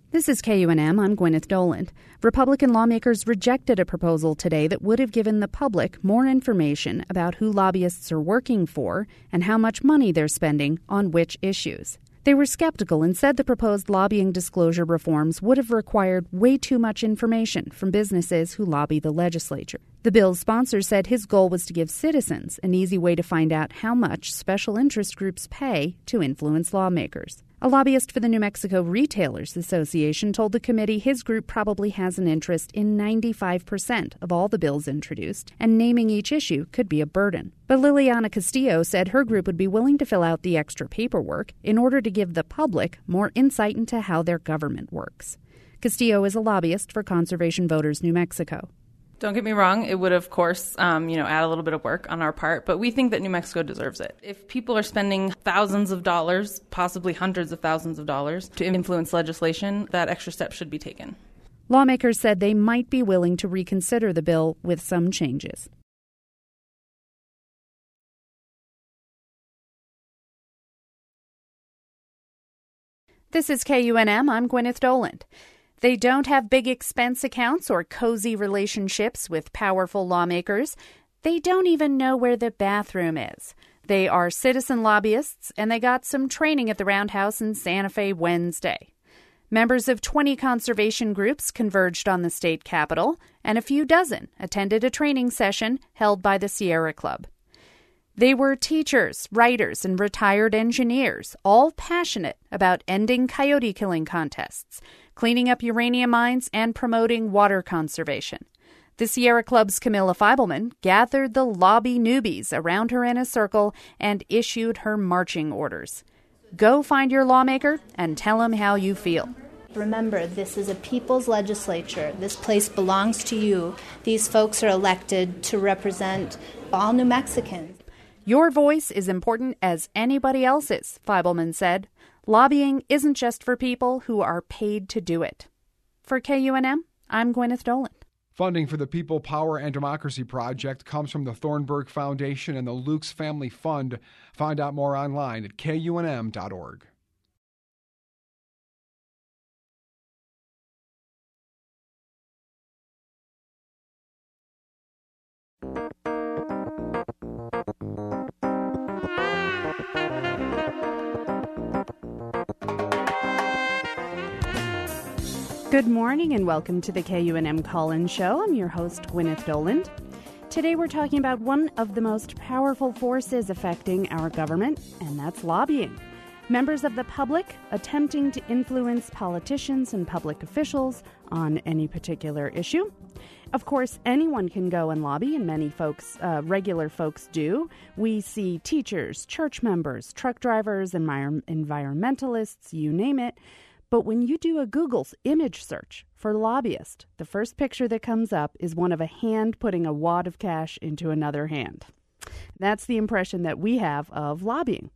This is KUNM. I'm Gwyneth Doland. Republican lawmakers rejected a proposal today that would have given the public more information about who lobbyists are working for and how much money they're spending on which issues. They were skeptical and said the proposed lobbying disclosure reforms would have required way too much information from businesses who lobby the legislature. The bill's sponsor said his goal was to give citizens an easy way to find out how much special interest groups pay to influence lawmakers. A lobbyist for the New Mexico Retailers Association told the committee his group probably has an interest in 95% of all the bills introduced, and naming each issue could be a burden. But Liliana Castillo said her group would be willing to fill out the extra paperwork in order to give the public more insight into how their government works. Castillo is a lobbyist for Conservation Voters New Mexico. Don't get me wrong, it would, of course, add a little bit of work on our part, but we think that New Mexico deserves it. If people are spending thousands of dollars, possibly hundreds of thousands of dollars, to influence legislation, that extra step should be taken. Lawmakers said they might be willing to reconsider the bill with some changes. This is KUNM. I'm Gwyneth Doland. They don't have big expense accounts or cozy relationships with powerful lawmakers. They don't even know where the bathroom is. They are citizen lobbyists, and they got some training at the Roundhouse in Santa Fe Wednesday. Members of 20 conservation groups converged on the state capitol, and a few dozen attended a training session held by the Sierra Club. They were teachers, writers, and retired engineers, all passionate about ending coyote killing contests, cleaning up uranium mines, and promoting water conservation. The Sierra Club's Camilla Feibelman gathered the lobby newbies around her in a circle and issued her marching orders. Go find your lawmaker and tell him how you feel. Remember, this is a people's legislature. This place belongs to you. These folks are elected to represent all New Mexicans. Your voice is important as anybody else's, Feibelman said. Lobbying isn't just for people who are paid to do it. For KUNM, I'm Gwyneth Doland. Funding for the People, Power, and Democracy Project comes from the Thornburg Foundation and the Lukes Family Fund. Find out more online at kunm.org. Good morning and welcome to the KUNM Call-In Show. I'm your host, Gwyneth Doland. Today we're talking about one of the most powerful forces affecting our government, and that's lobbying. Members of the public attempting to influence politicians and public officials on any particular issue. Of course, anyone can go and lobby, and many folks, regular folks do. We see teachers, church members, truck drivers, environmentalists, you name it. But when you do a Google image search for lobbyist, the first picture that comes up is one of a hand putting a wad of cash into another hand. That's the impression that we have of lobbying.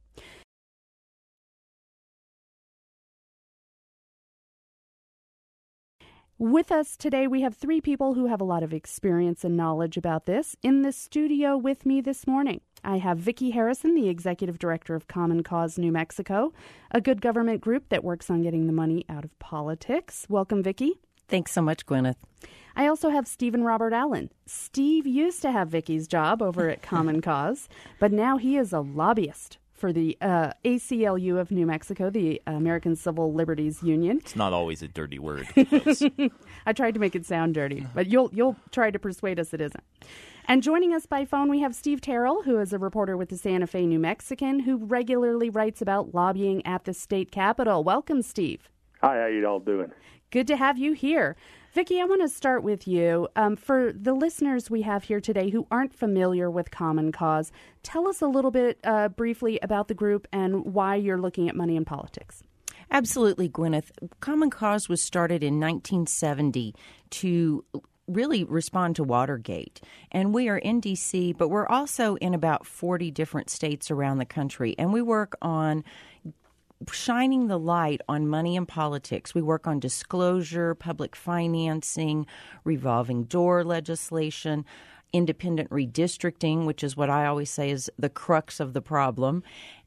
With us today, we have three people who have a lot of experience and knowledge about this. In the studio with me this morning, I have Vicki Harrison, the Executive Director of Common Cause New Mexico, a good government group that works on getting the money out of politics. Welcome, Vicki. Thanks so much, Gwyneth. I also have Stephen Robert Allen. Steve used to have Vicki's job over at Common Cause, but now he is a lobbyist for the ACLU of New Mexico, the American Civil Liberties Union. It's not always a dirty word. I tried to make it sound dirty, but you'll try to persuade us it isn't. And joining us by phone, we have Steve Terrell, who is a reporter with the Santa Fe New Mexican, who regularly writes about lobbying at the state capitol. Welcome, Steve. Hi, how you all doing? Good to have you here. Vicki, I want to start with you. For the listeners we have here today who aren't familiar with Common Cause, tell us a little bit briefly about the group and why you're looking at money in politics. Absolutely, Gwyneth. Common Cause was started in 1970 to really respond to Watergate. And we are in D.C., but we're also in about 40 different states around the country. And we work on shining the light on money in politics. We work on disclosure, public financing, revolving door legislation, independent redistricting, which is what I always say is the crux of the problem.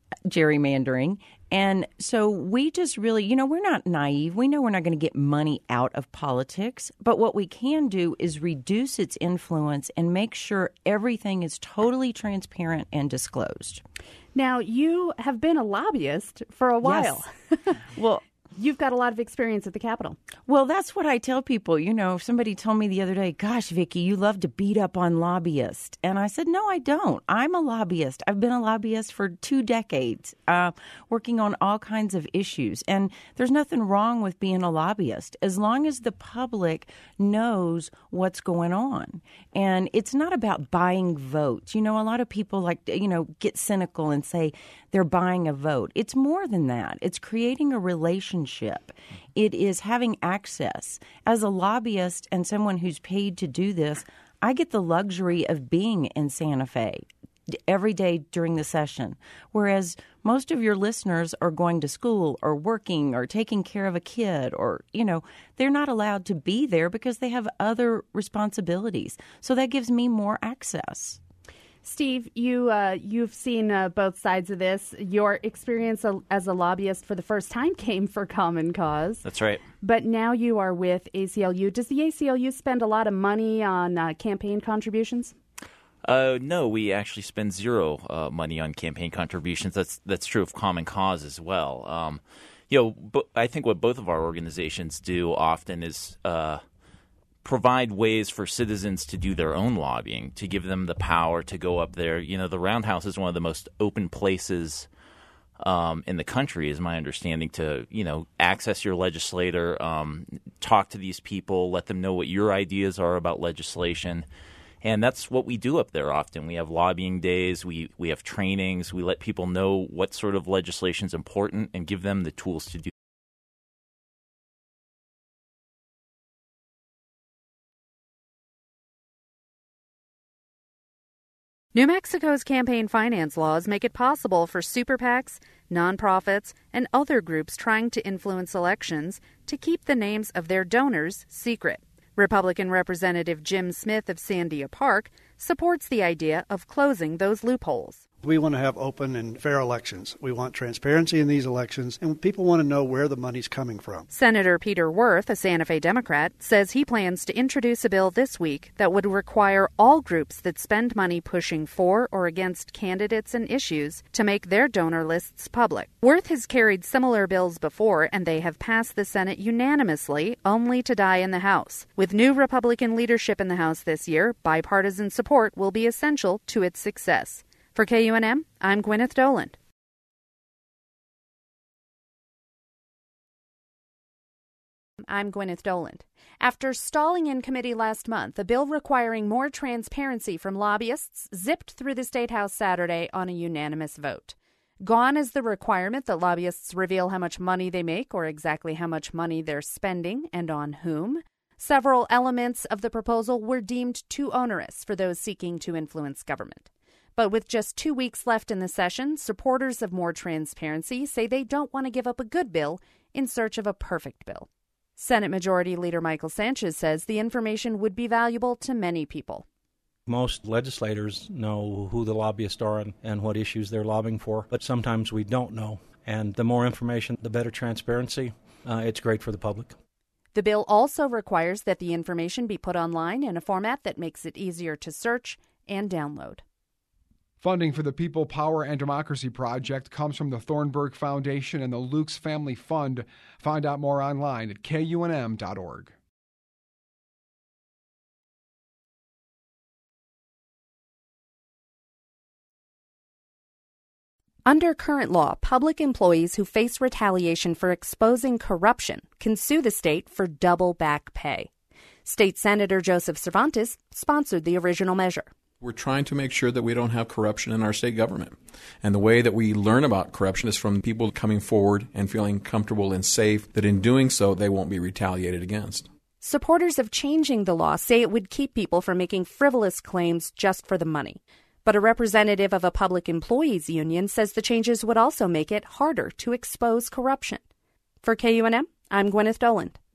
gerrymandering. And so we just really, we're not naive. We know we're not going to get money out of politics. But what we can do is reduce its influence and make sure everything is totally transparent and disclosed. Now, you have been a lobbyist for a while. Yes. Well, you've got a lot of experience at the Capitol. Well, that's what I tell people. Somebody told me the other day, gosh, Vicki, you love to beat up on lobbyists. And I said, no, I don't. I'm a lobbyist. I've been a lobbyist for 2 decades, working on all kinds of issues. And there's nothing wrong with being a lobbyist as long as the public knows what's going on. And it's not about buying votes. A lot of people get cynical and say they're buying a vote. It's more than that. It's creating a relationship. It is having access. As a lobbyist and someone who's paid to do this, I get the luxury of being in Santa Fe every day during the session, whereas most of your listeners are going to school or working or taking care of a kid or, they're not allowed to be there because they have other responsibilities. So that gives me more access. Steve, you've seen both sides of this. Your experience as a lobbyist for the first time came for Common Cause. That's right. But now you are with ACLU. Does the ACLU spend a lot of money on campaign contributions? No, we actually spend zero money on campaign contributions. That's true of Common Cause as well. I think what both of our organizations do often is provide ways for citizens to do their own lobbying, to give them the power to go up there. The Roundhouse is one of the most open places in the country, is my understanding, to, access your legislator, talk to these people, let them know what your ideas are about legislation. And that's what we do up there often. We have lobbying days, we have trainings, we let people know what sort of legislation is important and give them the tools to do. New Mexico's campaign finance laws make it possible for super PACs, nonprofits, and other groups trying to influence elections to keep the names of their donors secret. Republican Representative Jim Smith of Sandia Park supports the idea of closing those loopholes. We want to have open and fair elections. We want transparency in these elections, and people want to know where the money's coming from. Senator Peter Wirth, a Santa Fe Democrat, says he plans to introduce a bill this week that would require all groups that spend money pushing for or against candidates and issues to make their donor lists public. Wirth has carried similar bills before, and they have passed the Senate unanimously, only to die in the House. With new Republican leadership in the House this year, bipartisan support will be essential to its success. For KUNM, I'm Gwyneth Doland. After stalling in committee last month, a bill requiring more transparency from lobbyists zipped through the State House Saturday on a unanimous vote. Gone is the requirement that lobbyists reveal how much money they make or exactly how much money they're spending and on whom. Several elements of the proposal were deemed too onerous for those seeking to influence government. But with just 2 weeks left in the session, supporters of more transparency say they don't want to give up a good bill in search of a perfect bill. Senate Majority Leader Michael Sanchez says the information would be valuable to many people. Most legislators know who the lobbyists are and what issues they're lobbying for, but sometimes we don't know. And the more information, the better transparency. It's great for the public. The bill also requires that the information be put online in a format that makes it easier to search and download. Funding for the People, Power, and Democracy Project comes from the Thornburg Foundation and the Lukes Family Fund. Find out more online at KUNM.org. Under current law, public employees who face retaliation for exposing corruption can sue the state for double back pay. State Senator Joseph Cervantes sponsored the original measure. We're trying to make sure that we don't have corruption in our state government. And the way that we learn about corruption is from people coming forward and feeling comfortable and safe that in doing so, they won't be retaliated against. Supporters of changing the law say it would keep people from making frivolous claims just for the money. But a representative of a public employees union says the changes would also make it harder to expose corruption. For KUNM, I'm Gwyneth Doland.